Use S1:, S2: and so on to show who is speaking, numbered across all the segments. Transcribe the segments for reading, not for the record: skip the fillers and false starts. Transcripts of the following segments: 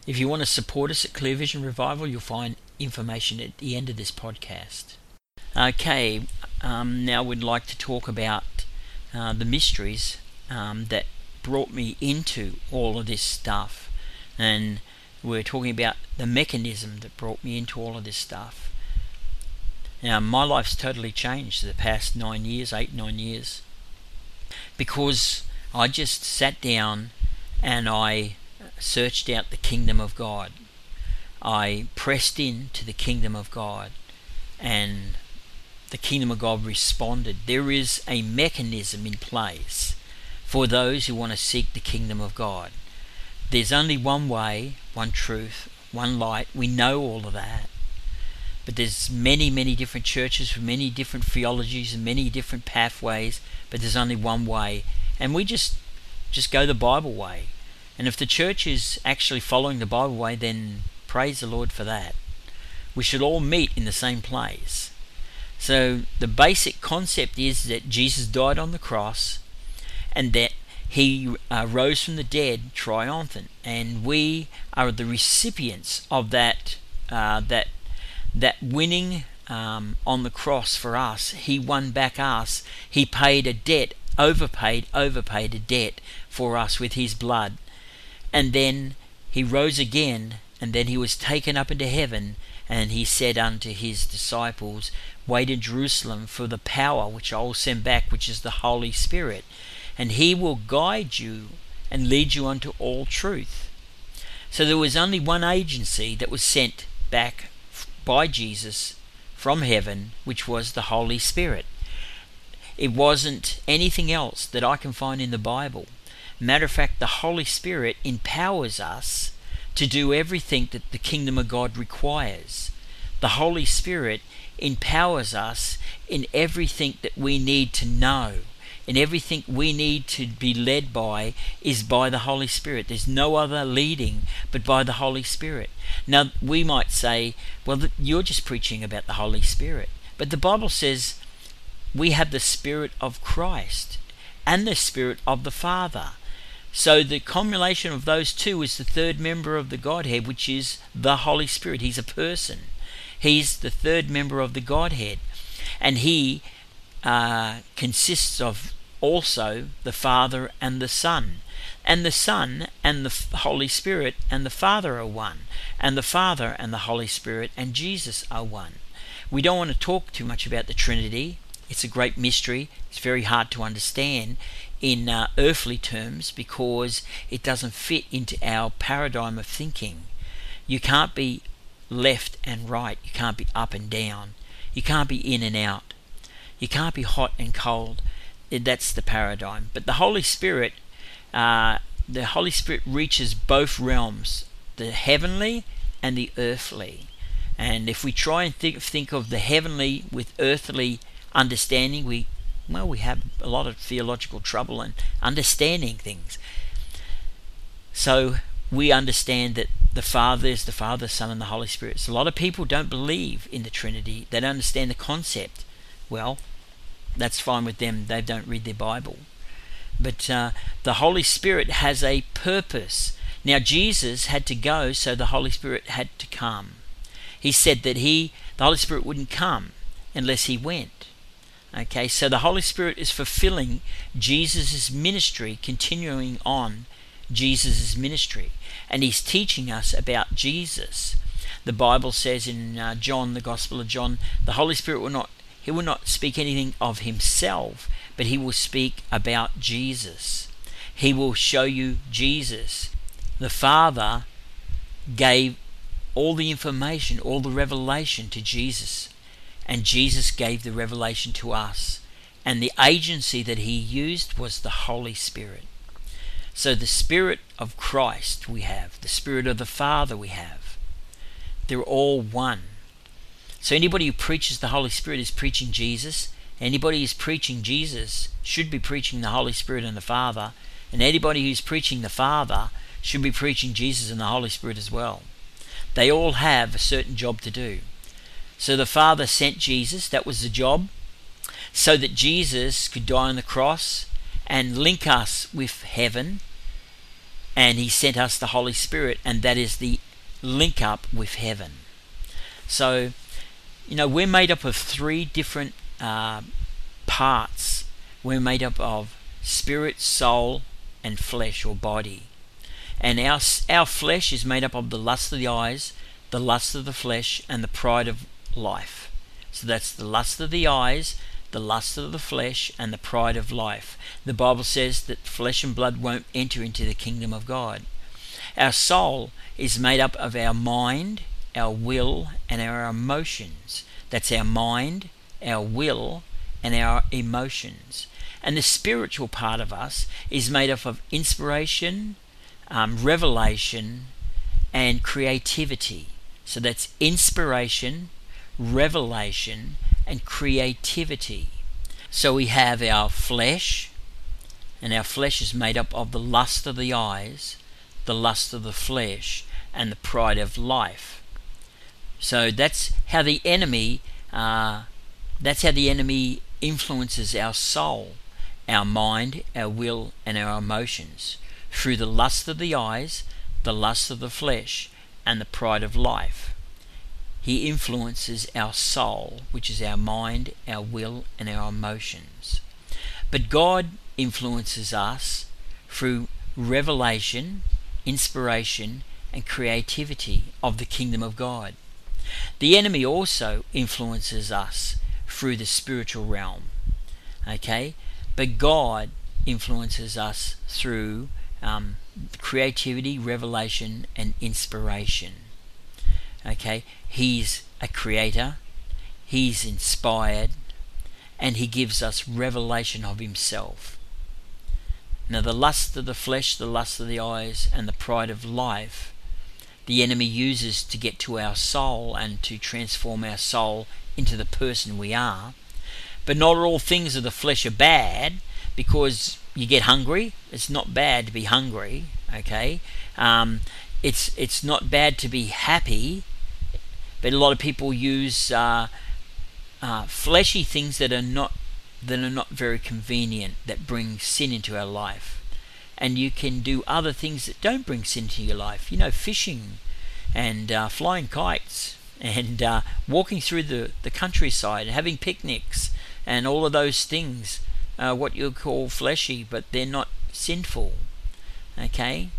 S1: If you want to support us at Clear Vision Revival, you'll find information at the end of this podcast. Okay, now we'd like to talk about the mysteries that brought me into all of this stuff. And we're talking about the mechanism that brought me into all of this stuff. Now, my life's totally changed the past 9 years, because I just sat down and I searched out the kingdom of God. I pressed into the kingdom of God, and the kingdom of God responded. There is a mechanism in place for those who want to seek the kingdom of God. There's only one way, one truth, one light. We know all of that. But there's many, many different churches with many different theologies and many different pathways, but there's only one way. And we just go the Bible way. And if the church is actually following the Bible way, then praise the Lord for that. We should all meet in the same place. So the basic concept is that Jesus died on the cross and that he rose from the dead triumphant, and we are the recipients of that winning on the cross for us. He won back us. He paid a debt, overpaid a debt for us with his blood. And then he rose again, and then he was taken up into heaven, and he said unto his disciples, wait in Jerusalem for the power which I will send back, which is the Holy Spirit, and he will guide you and lead you unto all truth. So there was only one agency that was sent back by Jesus from heaven, which was the Holy Spirit. It wasn't anything else that I can find in the Bible. Matter of fact, the Holy Spirit empowers us to do everything that the kingdom of God requires. The Holy Spirit empowers us in everything that we need to know, and everything we need to be led by is by the Holy Spirit. There's no other leading but by the Holy Spirit. Now, we might say, well, you're just preaching about the Holy Spirit. But the Bible says we have the Spirit of Christ and the Spirit of the Father. So the combination of those two is the third member of the Godhead, which is the Holy Spirit. He's a person. He's the third member of the Godhead. And he consists of also the Father and the Son. And the Son and the Holy Spirit and the Father are one. And the Father and the Holy Spirit and Jesus are one. We don't want to talk too much about the Trinity. It's a great mystery. It's very hard to understand in earthly terms because it doesn't fit into our paradigm of thinking. You can't be left and right. You can't be up and down. You can't be in and out. You can't be hot and cold. That's the paradigm. But the Holy Spirit reaches both realms, the heavenly and the earthly. And if we try and think of the heavenly with earthly understanding, we have a lot of theological trouble in understanding things. So we understand that the Father is the Father, Son, and the Holy Spirit. So a lot of people don't believe in the Trinity. They don't understand the concept. Well, that's fine with them. They don't read their Bible. But the Holy Spirit has a purpose. Now, Jesus had to go, so the Holy Spirit had to come. He said that the Holy Spirit wouldn't come unless he went. Okay, so the Holy Spirit is fulfilling Jesus' ministry, continuing on Jesus' ministry. And he's teaching us about Jesus. The Bible says in John, the Gospel of John, the Holy Spirit will not speak anything of himself, but he will speak about Jesus. He will show you Jesus. The Father gave all the information, all the revelation to Jesus, and Jesus gave the revelation to us. And the agency that he used was the Holy Spirit. So the Spirit of Christ we have, the Spirit of the Father we have. They're all one. So anybody who preaches the Holy Spirit is preaching Jesus. Anybody who's preaching Jesus should be preaching the Holy Spirit and the Father. And anybody who's preaching the Father should be preaching Jesus and the Holy Spirit as well. They all have a certain job to do. So the Father sent Jesus, that was the job, so that Jesus could die on the cross and link us with heaven and he sent us the Holy Spirit, and that is the link up with heaven. So, we're made up of three different parts. We're made up of spirit, soul, and flesh or body. And our flesh is made up of the lust of the eyes, the lust of the flesh, and the pride of life. So that's the lust of the eyes, the lust of the flesh, and the pride of life. The Bible says that flesh and blood won't enter into the kingdom of God. Our soul is made up of our mind, our will, and our emotions. That's our mind, our will, and our emotions. And the spiritual part of us is made up of inspiration, revelation, and creativity. So that's inspiration, revelation, and creativity. So we have our flesh, and our flesh is made up of the lust of the eyes, the lust of the flesh, and the pride of life. So that's how the enemy influences our soul, our mind, our will, and our emotions through the lust of the eyes, the lust of the flesh, and the pride of life. He influences our soul, which is our mind, our will, and our emotions. But God influences us through revelation, inspiration, and creativity of the kingdom of God. The enemy also influences us through the spiritual realm. Okay? But God influences us through creativity, revelation, and inspiration. Okay? He's a creator, he's inspired, and he gives us revelation of himself. Now, the lust of the flesh, the lust of the eyes, and the pride of life, the enemy uses to get to our soul and to transform our soul into the person we are. But not all things of the flesh are bad, because you get hungry. It's not bad to be hungry, okay? It's not bad to be happy, but a lot of people use fleshy things that are not very convenient, that bring sin into our life. And you can do other things that don't bring sin into your life. Fishing and flying kites and walking through the countryside and having picnics and all of those things, what you call fleshy, but they're not sinful. Okay?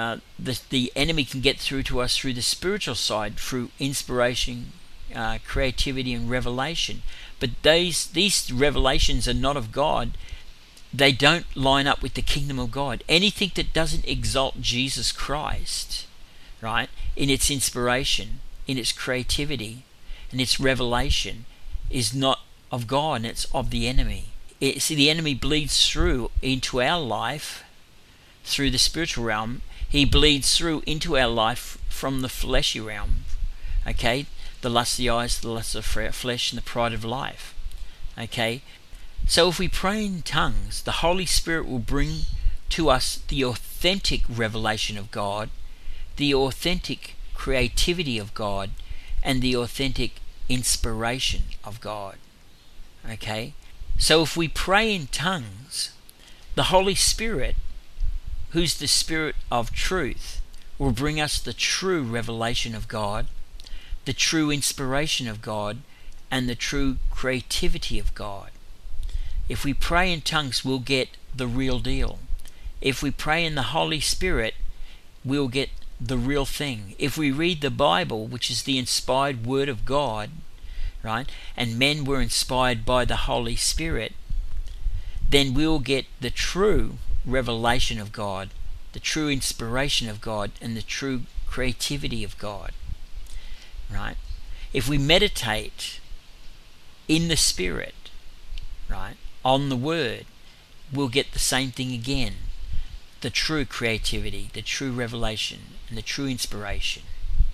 S1: The enemy can get through to us through the spiritual side, through inspiration, creativity, and revelation. But these revelations are not of God. They don't line up with the kingdom of God. Anything that doesn't exalt Jesus Christ, right, in its inspiration, in its creativity, and its revelation, is not of God, and it's of the enemy. See, the enemy bleeds through into our life through the spiritual realm. He bleeds through into our life from the fleshy realm. Okay? The lust of the eyes, the lust of the flesh, and the pride of life. Okay? So if we pray in tongues, the Holy Spirit will bring to us the authentic revelation of God, the authentic creativity of God, and the authentic inspiration of God. Okay? So if we pray in tongues, the Holy Spirit, who's the Spirit of truth, will bring us the true revelation of God, the true inspiration of God, and the true creativity of God. If we pray in tongues, we'll get the real deal. If we pray in the Holy Spirit, we'll get the real thing. If we read the Bible, which is the inspired Word of God, right, and men were inspired by the Holy Spirit, then we'll get the true revelation of God, the true inspiration of God, and the true creativity of God. Right? If we meditate in the Spirit, right, on the Word, we'll get the same thing again. The true creativity, the true revelation, and the true inspiration.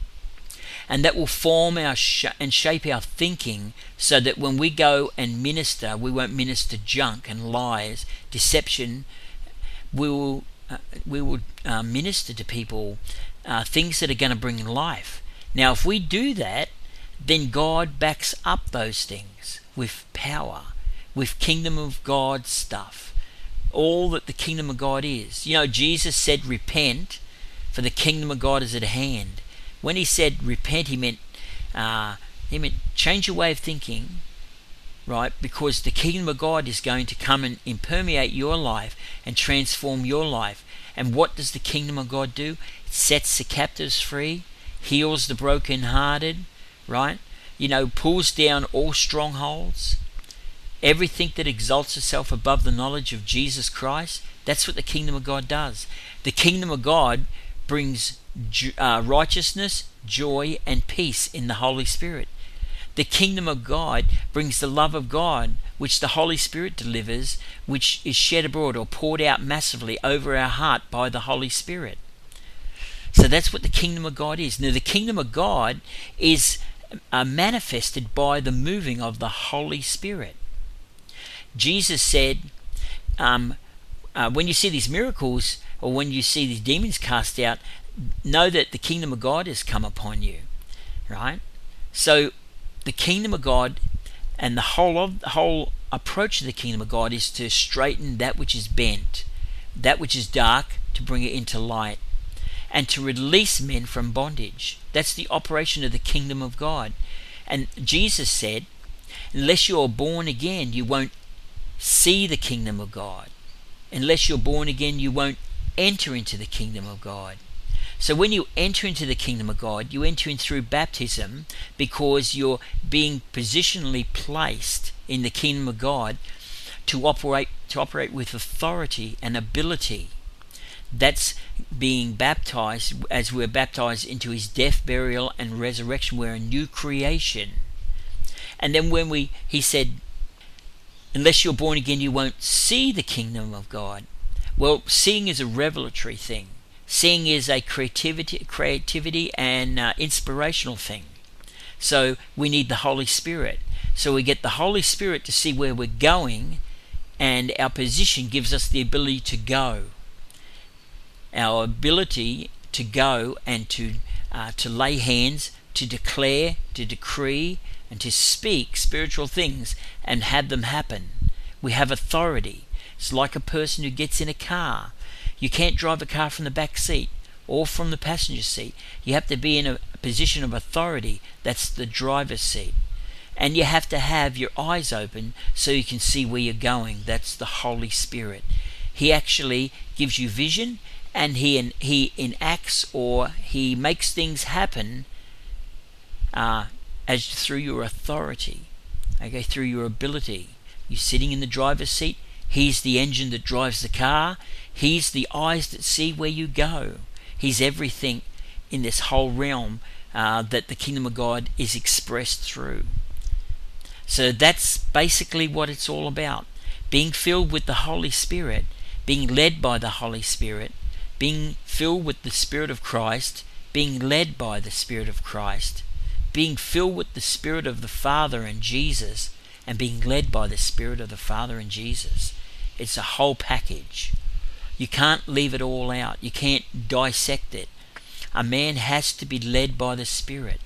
S1: And that will form and shape our thinking, so that when we go and minister, we won't minister junk and lies, deception. We will minister to people things that are going to bring life. Now, if we do that, then God backs up those things with power, with kingdom of God stuff, all that the kingdom of God is. Jesus said, repent for the kingdom of God is at hand. When he said repent, he meant change your way of thinking, right? Because the kingdom of God is going to come and impermeate your life and transform your life. And what does the kingdom of God do? It sets the captives free, heals the brokenhearted, right? Pulls down all strongholds. Everything that exalts itself above the knowledge of Jesus Christ, that's what the kingdom of God does. The kingdom of God brings righteousness, joy, and peace in the Holy Spirit. The kingdom of God brings the love of God, which the Holy Spirit delivers, which is shed abroad or poured out massively over our heart by the Holy Spirit. So that's what the kingdom of God is. Now, the kingdom of God is manifested by the moving of the Holy Spirit. Jesus said, when you see these miracles or when you see these demons cast out, know that the kingdom of God has come upon you, right? So the kingdom of God and the whole approach to the kingdom of God is to straighten that which is bent, that which is dark, to bring it into light, and to release men from bondage. That's the operation of the kingdom of God. And Jesus said, unless you're born again, you won't see the kingdom of God. Unless you're born again, you won't enter into the kingdom of God. So when you enter into the kingdom of God, you enter in through baptism, because you're being positionally placed in the kingdom of God to operate with authority and ability. That's being baptized. As we're baptized into his death, burial, and resurrection, we're a new creation. And then he said, unless you're born again, you won't see the kingdom of God. Well, seeing is a revelatory thing. Seeing is a creativity and inspirational thing. So we need the Holy Spirit. So we get the Holy Spirit to see where we're going, and our position gives us the ability to go. Our ability to go and to lay hands, to declare, to decree, and to speak spiritual things and have them happen. We have authority. It's like a person who gets in a car. You can't drive a car from the back seat or from the passenger seat. You have to be in a position of authority. That's the driver's seat. And you have to have your eyes open so you can see where you're going. That's the Holy Spirit. He actually gives you vision, and he enacts, or he makes things happen as through your authority, okay, through your ability. You're sitting in the driver's seat. He's the engine that drives the car. He's the eyes that see where you go. He's everything in this whole realm that the kingdom of God is expressed through. So that's basically what it's all about. Being filled with the Holy Spirit, being led by the Holy Spirit, being filled with the Spirit of Christ, being led by the Spirit of Christ, being filled with the Spirit of the Father and Jesus, and being led by the Spirit of the Father and Jesus. It's a whole package. You can't leave it all out. You can't dissect it. A man has to be led by the Spirit.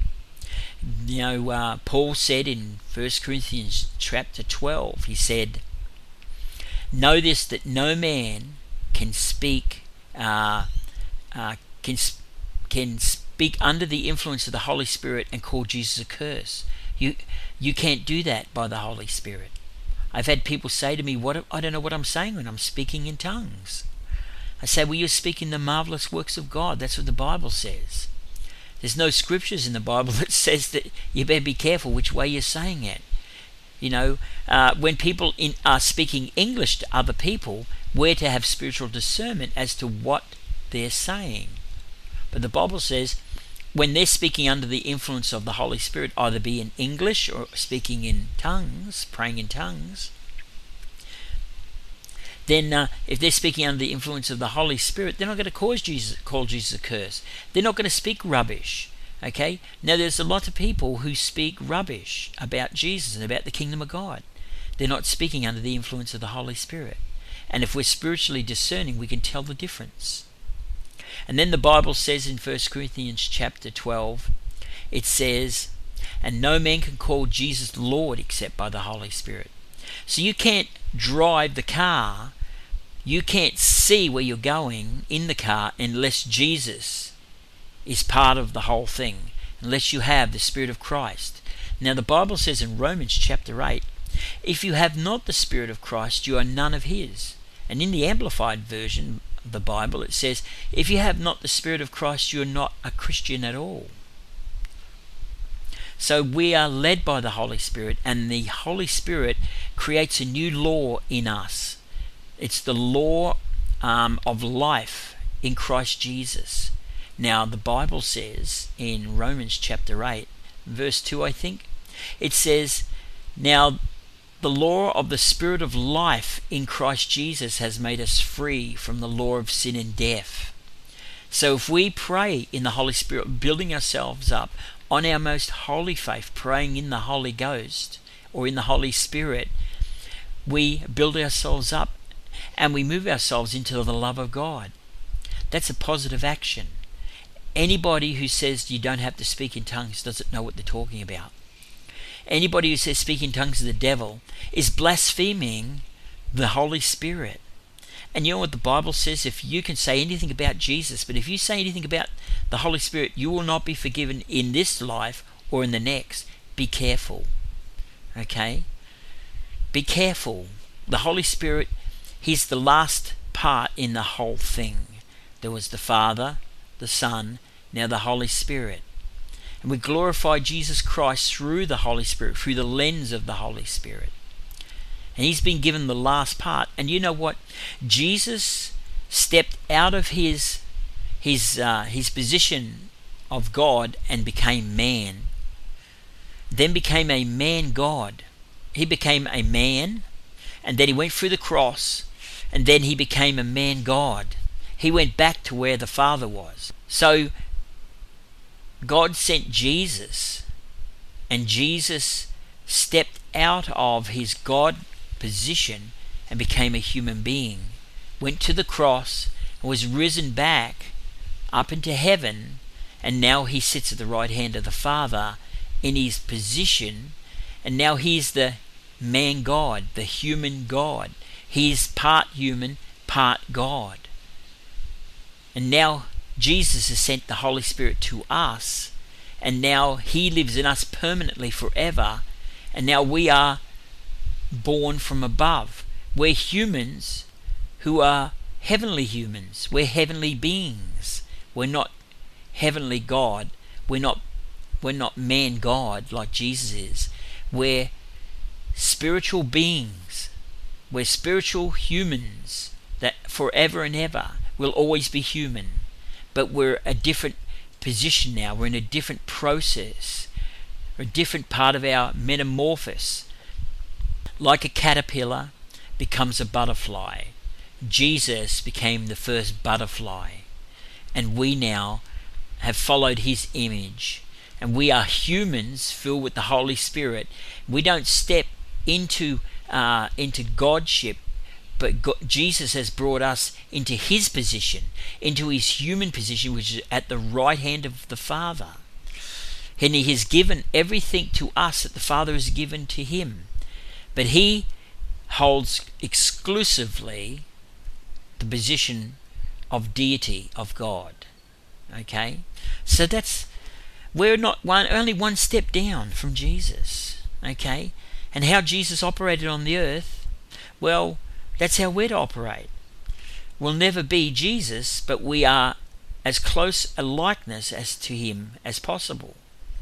S1: Paul said in 1 Corinthians chapter 12, he said, know this, that no man can speak can speak under the influence of the Holy Spirit and call Jesus a curse. You can't do that by the Holy Spirit. I've had people say to me, I don't know what I'm saying when I'm speaking in tongues. I say, well, you're speaking the marvelous works of God. That's what the Bible says. There's no scriptures in the Bible that says that you better be careful which way you're saying it. When people are speaking English to other people, we're to have spiritual discernment as to what they're saying. But the Bible says when they're speaking under the influence of the Holy Spirit, either be in English or speaking in tongues, praying in tongues, then if they're speaking under the influence of the Holy Spirit, they're not going to call Jesus a curse. They're not going to speak rubbish. Okay? Now there's a lot of people who speak rubbish about Jesus and about the kingdom of God. They're not speaking under the influence of the Holy Spirit. And if we're spiritually discerning, we can tell the difference. And then the Bible says in 1 Corinthians chapter 12, it says, and no man can call Jesus Lord except by the Holy Spirit. So you can't drive the car You can't see where you're going in the car unless Jesus is part of the whole thing, unless you have the Spirit of Christ. Now the Bible says in Romans chapter 8, if you have not the Spirit of Christ, you are none of his. And in the Amplified version of the Bible it says, if you have not the Spirit of Christ, you are not a Christian at all. So we are led by the Holy Spirit, and the Holy Spirit creates a new law in us. It's the law of life in Christ Jesus. Now the Bible says in Romans chapter 8, verse 2 I think, it says, now the law of the Spirit of life in Christ Jesus has made us free from the law of sin and death. So if we pray in the Holy Spirit, building ourselves up on our most holy faith, praying in the Holy Ghost or in the Holy Spirit, we build ourselves up and we move ourselves into the love of God. That's a positive action. Anybody who says you don't have to speak in tongues doesn't know what they're talking about. Anybody who says speak in tongues is the devil is blaspheming the Holy Spirit. And you know what the Bible says? If you can say anything about Jesus, but if you say anything about the Holy Spirit, you will not be forgiven in this life or in the next. Be careful. Okay? Be careful. The Holy Spirit, he's the last part in the whole thing. There was the Father, the Son, now the Holy Spirit. And we glorify Jesus Christ through the Holy Spirit, through the lens of the Holy Spirit. And he's been given the last part. And you know what? Jesus stepped out of his position of God and became man. Then became a man God. He became a man, and then he went through the cross, and then he became a man God. He went back to where the Father was. So God sent Jesus, and Jesus stepped out of his God position and became a human being, went to the cross and was risen back up into heaven, and now he sits at the right hand of the Father in his position, and now he's the man God, the human God. He's part human, part God. And now Jesus has sent the Holy Spirit to us, and now he lives in us permanently forever, and now we are born from above. We're humans who are heavenly humans. We're heavenly beings. We're not heavenly God. We're not man God like Jesus is. We're spiritual beings. We're spiritual humans that forever and ever will always be human. But we're a different position now. We're in a different process, a different part of our metamorphosis. Like a caterpillar becomes a butterfly, Jesus became the first butterfly, and we now have followed his image, and we are humans filled with the Holy Spirit. We don't step into Godship, but Jesus has brought us into his position, into his human position, which is at the right hand of the Father. And he has given everything to us that the Father has given to him. But he holds exclusively the position of deity of God. Okay? So we're not only one step down from Jesus. Okay? And how Jesus operated on the earth, well, that's how we're to operate. We'll never be Jesus, but we are as close a likeness as to him as possible.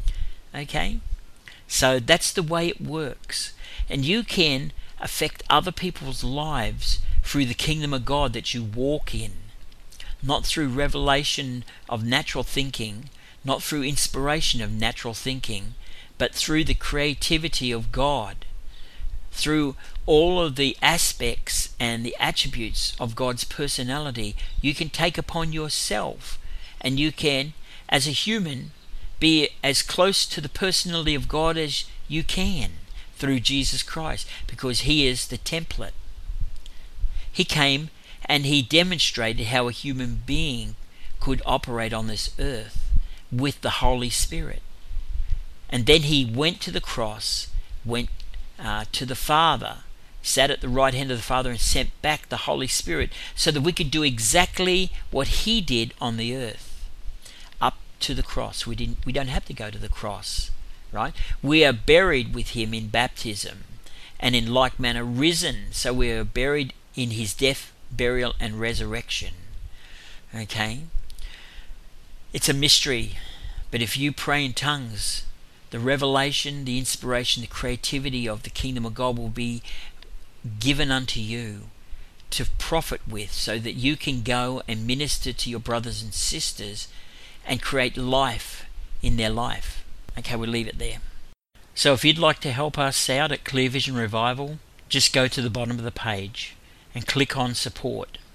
S1: Okay? So that's the way it works. And you can affect other people's lives through the kingdom of God that you walk in. Not through revelation of natural thinking, not through inspiration of natural thinking, but through the creativity of God, through all of the aspects and the attributes of God's personality. You can take upon yourself, and you can, as a human, be as close to the personality of God as you can through Jesus Christ, because he is the template. He came and he demonstrated how a human being could operate on this earth with the Holy Spirit. And then he went to the cross, went to the Father, sat at the right hand of the Father and sent back the Holy Spirit so that we could do exactly what he did on the earth, up to the cross. We don't have to go to the cross, right? We are buried with him in baptism, and in like manner risen, so we are buried in his death, burial, and resurrection. Okay? It's a mystery, but if you pray in tongues, the revelation, the inspiration, the creativity of the kingdom of God will be given unto you to profit with, so that you can go and minister to your brothers and sisters and create life in their life. Okay, we'll leave it there. So if you'd like to help us out at Clear Vision Revival, just go to the bottom of the page and click on support.